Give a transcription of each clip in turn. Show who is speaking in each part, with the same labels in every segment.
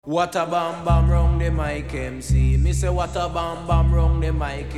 Speaker 1: What a bam bam wrong the mic MC. Me say what a bam bam wrong the mic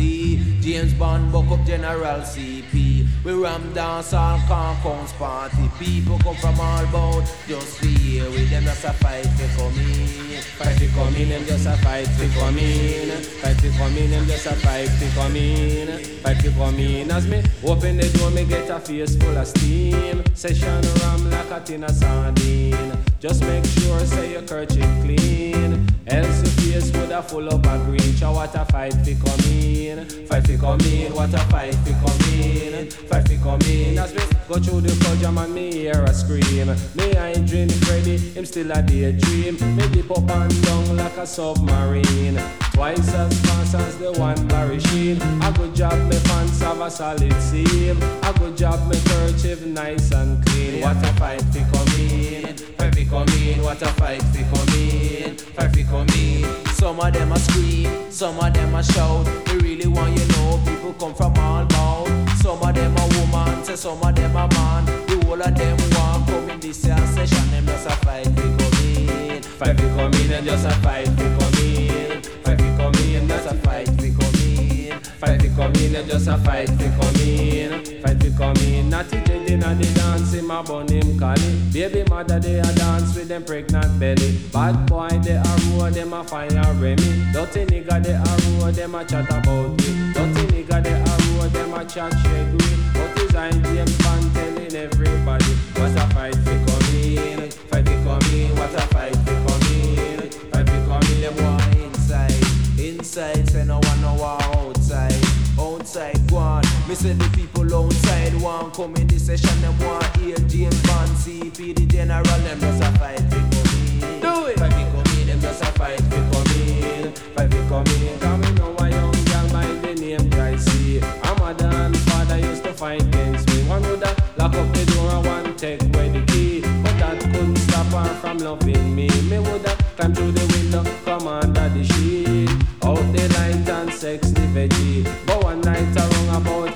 Speaker 1: MC. James Bond buck up General CP. We ram dance all concounts party. People come from all about just be here with them just a fight for come in. Fight for come in, them just a fight for come in. Fight for come in, them just a fight for come in. Fight for come in. As me open the door, me get a face full of steam. Session ram like a tin of sardine. Just make sure say your kerchief clean, else your face would have full up a green. What a fight fi come in, fight fi come in. What a fight fi come in, fight fi come in. As we go through the podium and me hear a scream. Me I ain't drink Freddy, him still a daydream. Me dip up and down like a submarine, twice as fast as the one Barry Sheen. A good job me pants have a solid seam. A good job me kerchief nice and clean. What a fight fi come in, fight fi come in. What a fight fi come in, fight fi come in. Some of them a scream, some of them a shout. We really want you know people come from all about. Some of them a woman, say some of them a man. The whole of them want come in this year session. Them just a fight fi come in, fight fi come in, and just a fight fi come in. Fight fi come in, just a fight fi come in. Fight fi come in, and just a fight fi come in. Fight fi come in. Natty J inna the dance, him a bun him collie. Baby mother they a dance with them pregnant belly. Bad boy they a roar, them a fire Remy. Dirty nigga they a roar, them a chat about me. Dirty nigga they a roar, them a chat shake me. But is I James Bond telling everybody what a fight fi come in, fight fi come in. What a fight fi come in, fight fi come in. Them want inside, inside say no one no want outside. Outside, go on. Me say the people outside want come in this session. Them want hear James Bond, CP, the general. Them just a fight fi come in. Do it. Fight fi come in. Them just a fight fi come in. Fight fi come in. Cause me know a young girl by the name Dry C. Her mother and father used to fight against me. One woulda lock up the door and one take away the key, but that couldn't stop her from loving me. Me woulda climb through the window, come under the sheet, out the light and sex the veggie. But one night around about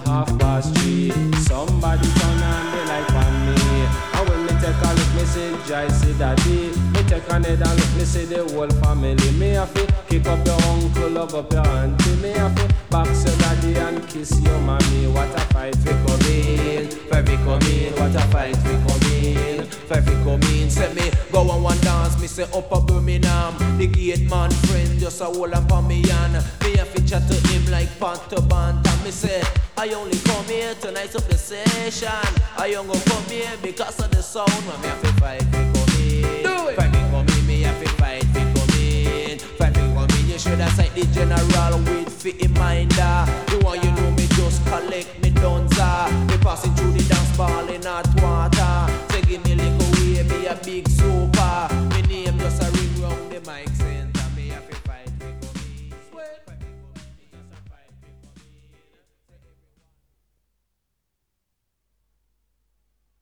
Speaker 1: 3:30, somebody turn on the light on me. And when me take a look, me say, Jai see daddy. Me take another look, me see the whole family. Me have to kick up your uncle, love up your auntie. Me have to box your daddy and kiss your mommy. What a fight we come in, fight we come in. What a fight we come in, fight we come in. Say me go on one dance, me say up a Birmingham. The gate man friend just a hold on for me and me have to chat to him like pant to band. And me say I only come here to nice up the session. I only come here because of the sound. Man, me have to fight we come in, do it. Fight we come in, me have to fight we come in, fight we come in. You should have sight the general with fit in mind. You want you know me just collect me dunza. Me passing through the dance ball in hot water. Say give me little way, me a big suit.